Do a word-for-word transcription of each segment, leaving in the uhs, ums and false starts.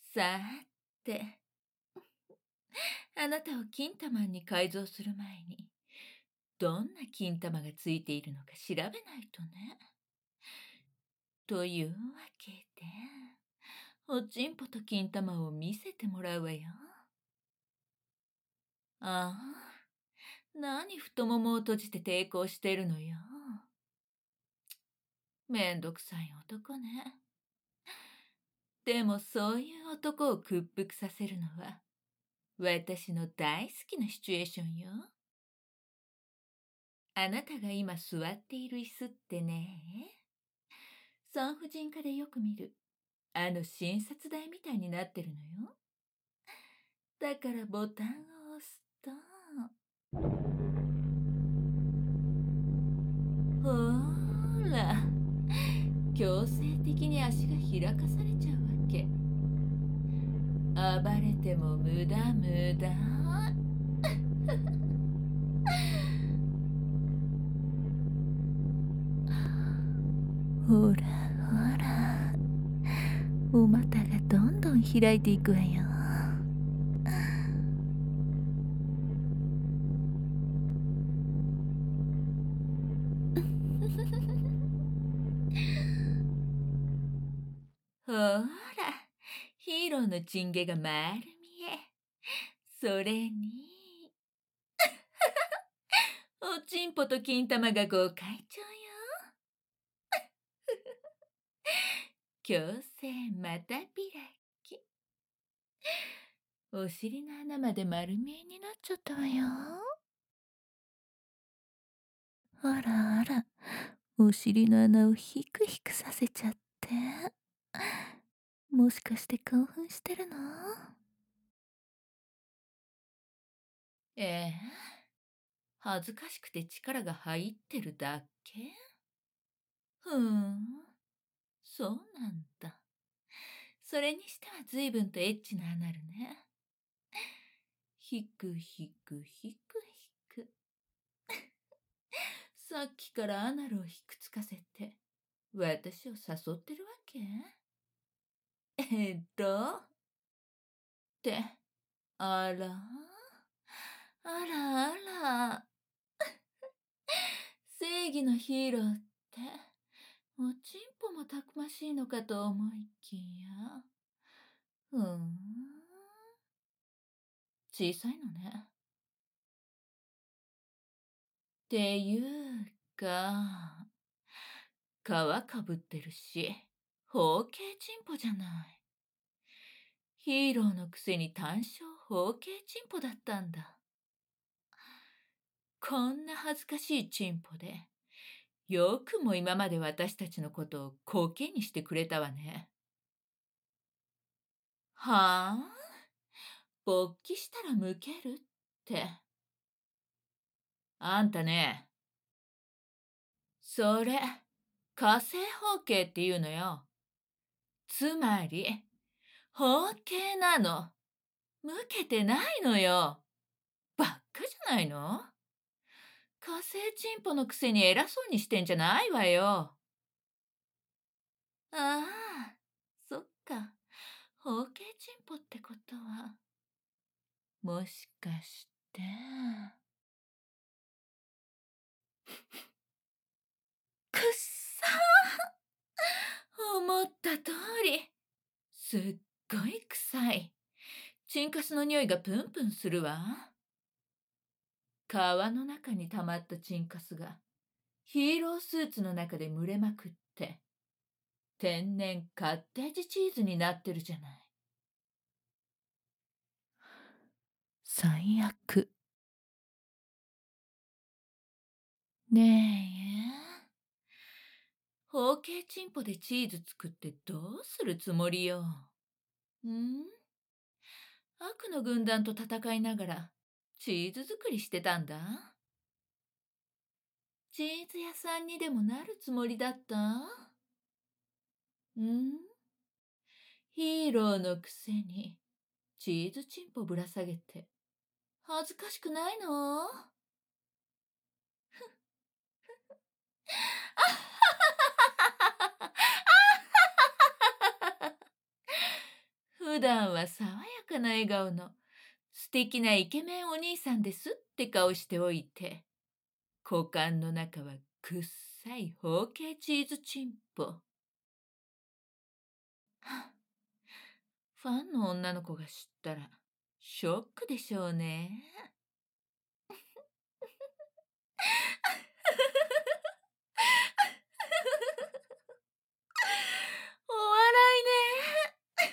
さて、あなたを金玉に改造する前に、どんな金玉がついているのか調べないとね。というわけで、おちんぽと金玉を見せてもらうわよ。ああ、何太ももを閉じて抵抗してるのよ。めんどくさい男ね。でもそういう男を屈服させるのは、私の大好きなシチュエーションよ。あなたが今座っている椅子ってね、産婦人科でよく見る、あの診察台みたいになってるのよ。だからボタンを押すと、ほーら、強制的に足が開かされちゃうわけ。暴れても無駄無駄。ほらほら、お股がどんどん開いていくわよ。ほら、ヒーローのチンゲが丸見え。それに、おちんぽと金玉がご会長よ。強制また開き。お尻の穴まで丸見えになっちゃったわよ。あらあら、お尻の穴をヒクヒクさせちゃって。もしかして興奮してるの？ええ、恥ずかしくて力が入ってるだけ？ふーん、そうなんだ。それにしては随分とエッチなアナルね。ひくひくひくひく。さっきからアナルをひくつかせて、私を誘ってるわけ？えっと、って、あら、あらあら、正義のヒーローって、おちんぽもたくましいのかと思いきや。ふーん、小さいのね。っていうか、皮かぶってるし、包茎チンポじゃない。ヒーローのくせに単小包茎チンポだったんだ。こんな恥ずかしいチンポで、よくも今まで私たちのことをコケにしてくれたわね。はあ？勃起したらむけるって。あんたね、それ、火星包茎っていうのよ。つまり、包茎なの。むけてないのよ。ばっかじゃないの？火星チンポのくせに偉そうにしてんじゃないわよ。ああ、そっか。包茎チンポってことは、もしかして。くっさー、思った通り。すっごい臭い。チンカスの匂いがプンプンするわ。皮の中に溜まったチンカスがヒーロースーツの中で蒸れまくって、天然カッテージチーズになってるじゃない。最悪。ねえ。包茎チンポでチーズ作ってどうするつもりよ。ん？悪の軍団と戦いながらチーズ作りしてたんだ。チーズ屋さんにでもなるつもりだった？ん？ヒーローのくせにチーズチンポぶら下げて恥ずかしくないの？普普段は爽やかな笑顔の素敵なイケメンお兄さんですって顔しておいて、股間の中はくっさい包茎チーズチンポ。はあ、ファンの女の子が知ったらショックでしょうね。お笑いね。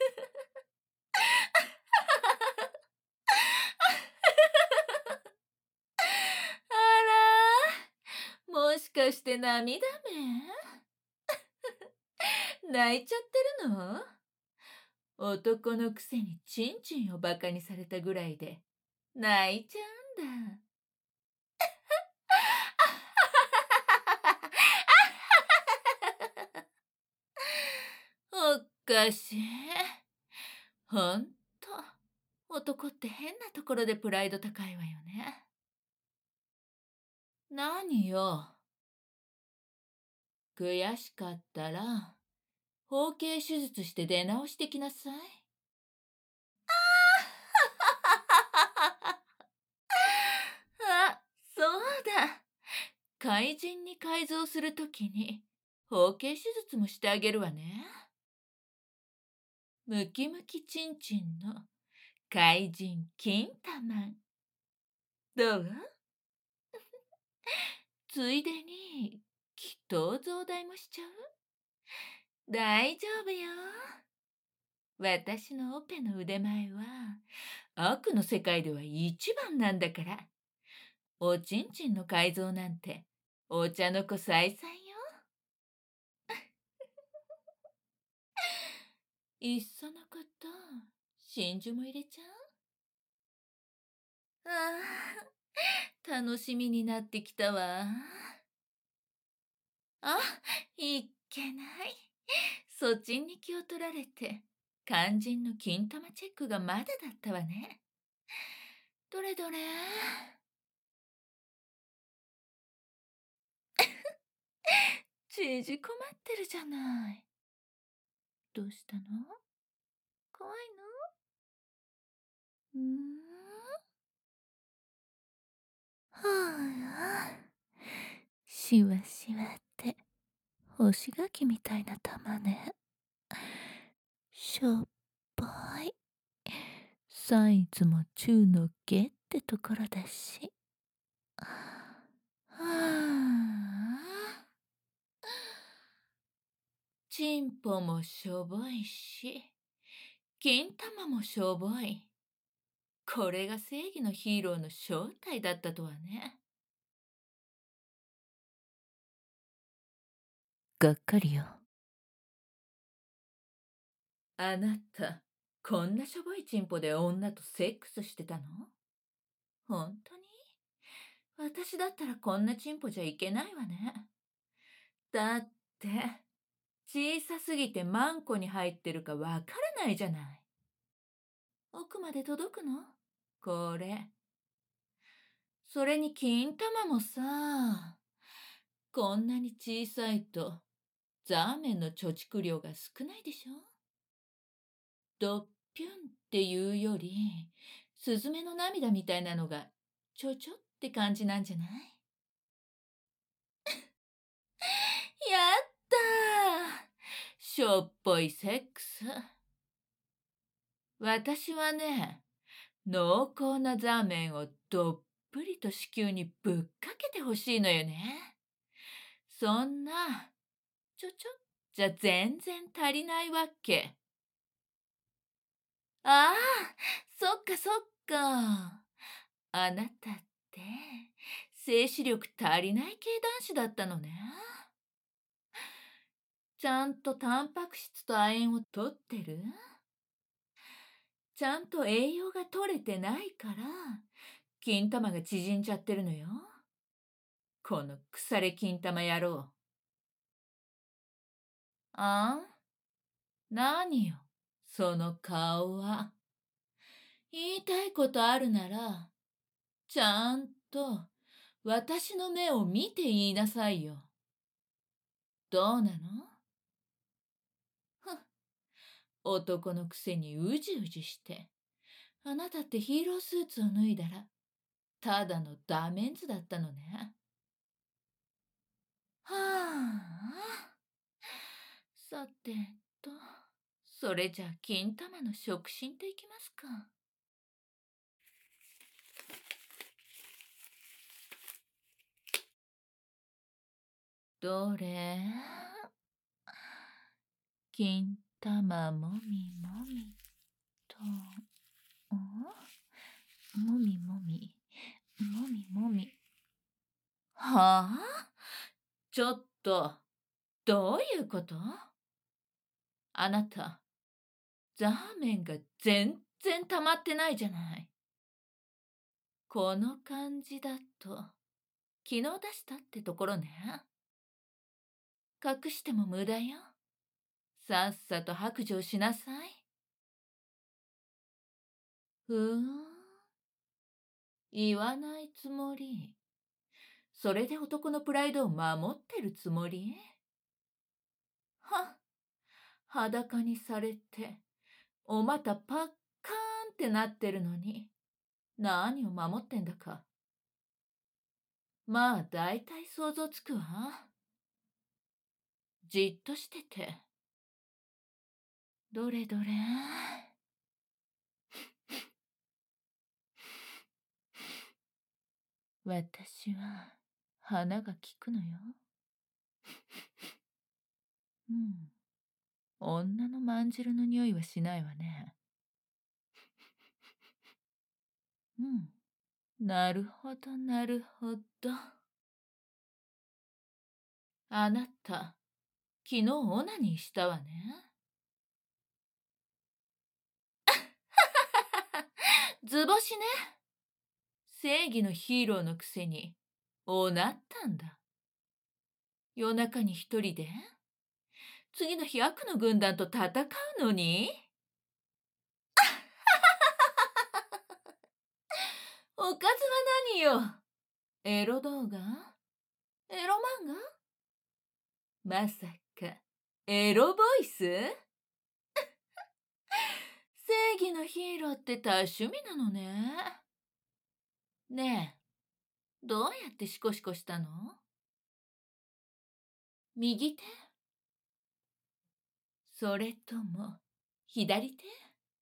あら、もしかして涙目泣いちゃってるの？男のくせにチンチンをバカにされたぐらいで泣いちゃうんだ。おかしい。ほんと、男って変なところでプライド高いわよね。何よ。悔しかったら、包茎手術して出直してきなさい。あ、そうだ。怪人に改造するときに、包茎手術もしてあげるわね。ムキムキチンチンの怪人金玉。どう？ついでに、祈祷増大もしちゃう？大丈夫よ。私のオペの腕前は、悪の世界では一番なんだから。おちんちんの改造なんて、お茶の子さいさいよ。いっそのこと、真珠も入れちゃう？ああ、楽しみになってきたわ。あ、いっけない。そっちに気を取られて、肝心の金玉チェックがまだだったわね。どれどれ。縮こまってるじゃない。どうしたの？怖いの？うーん。はあ、しわしわって干し柿みたいな玉ね。しょっぱい。サイズも中の下ってところだし。はあ、チンポもしょぼいし、金玉もしょぼい。これが正義のヒーローの正体だったとはね。がっかりよ。あなた、こんなしょぼいチンポで女とセックスしてたの？本当に？私だったらこんなチンポじゃいけないわね。だって、小さすぎてマンコに入ってるかわからないじゃない。奥まで届くの？これ。それに金玉もさ、こんなに小さいと、ザーメンの貯蓄量が少ないでしょ？ドッピュンっていうより、スズメの涙みたいなのがちょちょって感じなんじゃない？やったー、しょっぽいセックス。私はね、濃厚なザーメンをどっぷりと子宮にぶっかけてほしいのよね。そんな、ちょちょじゃ全然足りないわけ。ああ、そっかそっか。あなたって、精子力足りない系男子だったのね。ちゃんとタンパク質と亜鉛をとってる？ちゃんと栄養が取れてないから、金玉が縮んじゃってるのよ。この腐れ金玉野郎。あん？何よ、その顔は。言いたいことあるなら、ちゃんと私の目を見て言いなさいよ。どうなの？ふん、 男のくせにうじうじして。あなたってヒーロースーツを脱いだら、ただのダメンズだったのね。はあ。さてと、それじゃあ金玉の触診といきますか。どれ？金玉もみもみと、んもみもみ、もみもみ。はあ？ちょっと、どういうこと？あなた、ザーメンが全然溜まってないじゃない。この感じだと、昨日出したってところね。隠しても無駄よ。さっさと白状しなさい。ふーん。言わないつもり。それで男のプライドを守ってるつもり？は、裸にされて、お股パッカーンってなってるのに、何を守ってんだか。まあ、だいたい想像つくわ。じっとしてて。どれどれ。私は、花が効くのよ。うん。女のまんじるの匂いはしないわね。うん。なるほど、なるほど。あなた、昨日オナニーしたわね。図星ね。正義のヒーローのくせに、おなったんだ。夜中に一人で次の日悪の軍団と戦うのにおかずは何よ？エロ動画？エロ漫画？まさか、エロボイス？正義のヒーローって多趣味なのね。ねえ、どうやってシコシコしたの？右手？それとも、左手？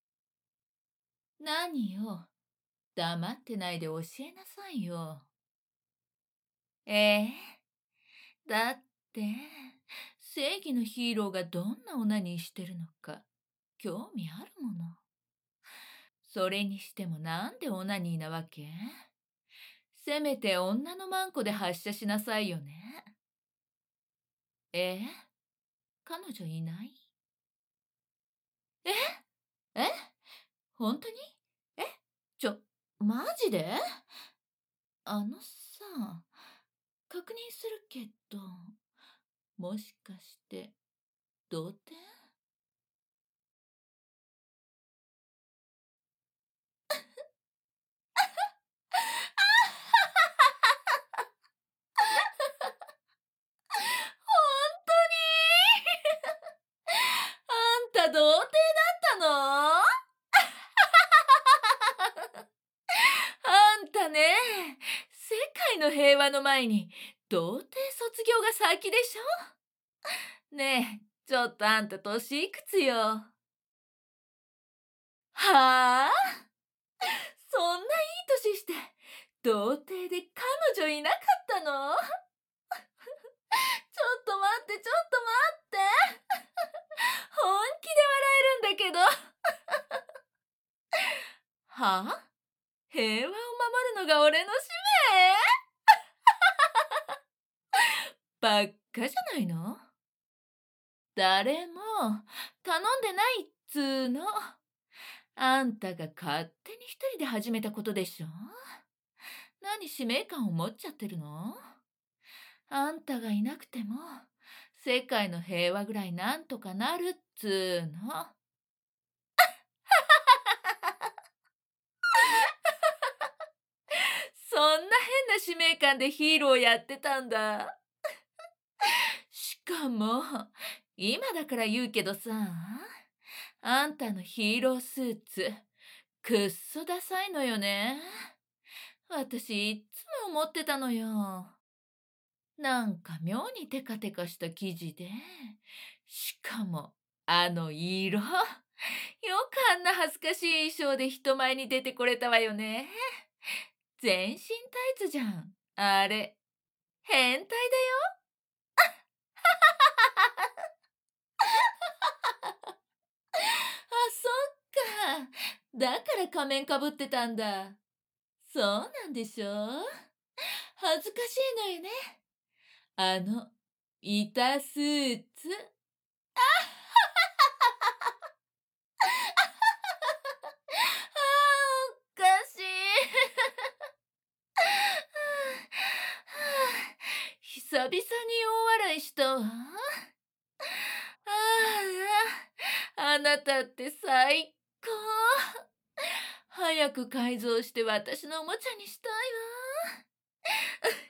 何よ、黙ってないで教えなさいよ。ええ、だって、正義のヒーローがどんなオナニーしてるのか、興味あるもの。それにしてもなんでオナニーなわけ？せめて女のマンコで発射しなさいよね。え？彼女いない？え？え？本当に？え？ちょ、マジで？あのさ、確認するけど、もしかして、童貞？本当に？あんた童貞だったの？あんたね、世界の平和の前に童貞卒業が先でしょ？ねえ、ちょっとあんた年いくつよ？はあ？そんないい年して童貞で彼女いなかったの？ちょっと待って、ちょっと待って。本気で笑えるんだけど。はあ？平和を守るのが俺の使命？ばっかじゃないの？誰も頼んでないっつーの。あんたが勝手に一人で始めたことでしょ？何使命感を持っちゃってるの？あんたがいなくても世界の平和ぐらいなんとかなるっつーの。そんな変な使命感でヒーローやってたんだ。しかも、今だから言うけどさ、 あんたのヒーロースーツ、くっそダサいのよね。私いっつも思ってたのよ。なんか妙にテカテカした生地で、しかもあの色。よくあんな恥ずかしい衣装で人前に出てこれたわよね。全身タイツじゃん。あれ、変態だよ。あ、そっか。だから仮面かぶってたんだ。そうなんでしょう。恥ずかしいのよね。あの、板スーツ。あー、おかしい。久々に大笑いしたわ。ああ、あなたって最高。早く改造して私のおもちゃにしたいわ。